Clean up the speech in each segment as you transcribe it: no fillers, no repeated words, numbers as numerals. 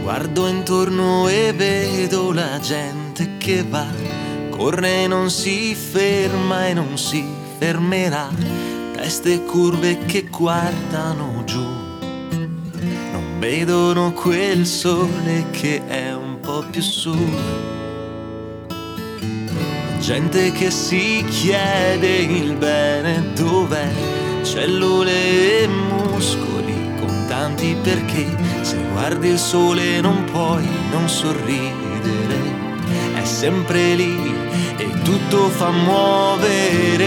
Guardo intorno e vedo la gente che va, corre e non si ferma e non si fermerà. Teste curve che guardano giù, non vedono quel sole che è un po' più su. Gente che si chiede il bene dov'è, cellule e muscoli con tanti perché. Se guardi il sole non puoi non sorridere, è sempre lì e tutto fa muovere.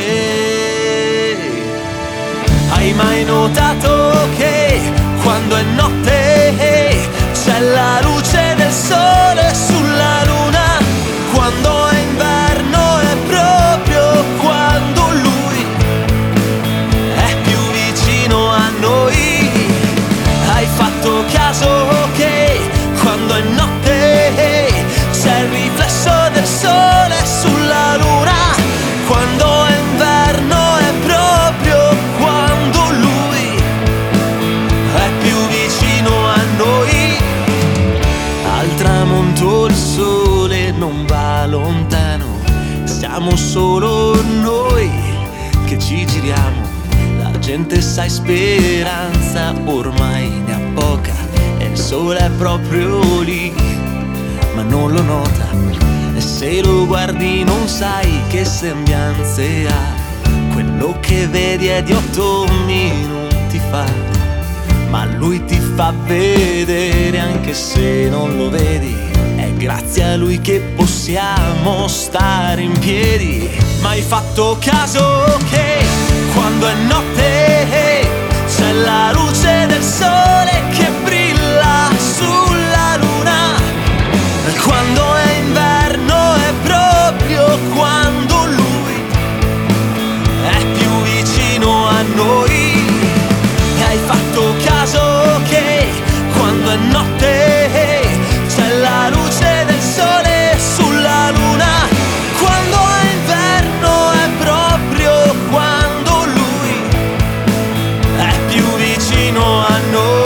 Hai mai notato che quando è notte c'è la luce del sole sulla luna? Quando è inverno è proprio quando lui è più vicino a noi. Hai fatto caso che quando è notte c'è il riflesso del sole sulla luna? Quando è inverno è proprio quando lui è più vicino a noi. Al tramonto il sole non va lontano, siamo solo noi che ci giriamo. La gente sai speranza ormai ne ha poca e il sole è proprio lì, ma non lo nota. E se lo guardi non sai che sembianze ha, quello che vedi è di 8 minuti fa, ma lui ti fa vedere anche se non lo vedi. È grazie a lui che possiamo stare in piedi. Ma hai fatto caso che quando è notte c'è la luce del sole che brilla sulla luna? Quando è inverno è proprio quando lui è più vicino a noi. E hai fatto caso che quando è notte c'è la luce del sole sulla luna? Quando è inverno è proprio quando lui è più vicino a noi.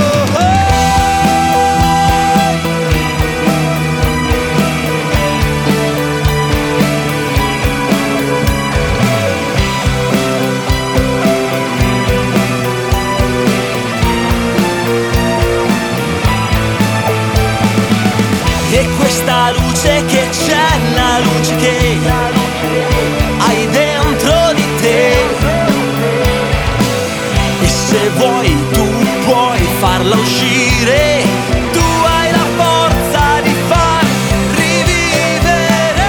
E questa luce che c'è, la luce che hai dentro di te, e se vuoi tu puoi farla uscire, tu hai la forza di far rivivere.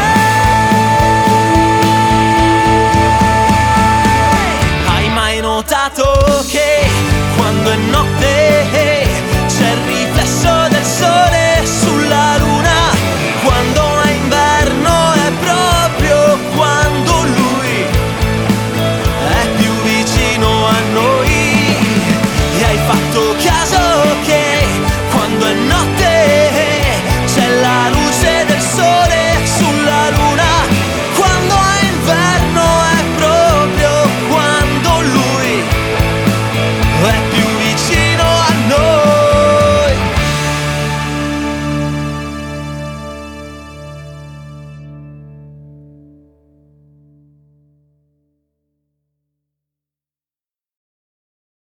Hai mai notato che quando è notte c'è il riflesso del sole sulla luna? Quando è inverno è proprio quando lui è più vicino a noi. E hai fatto caso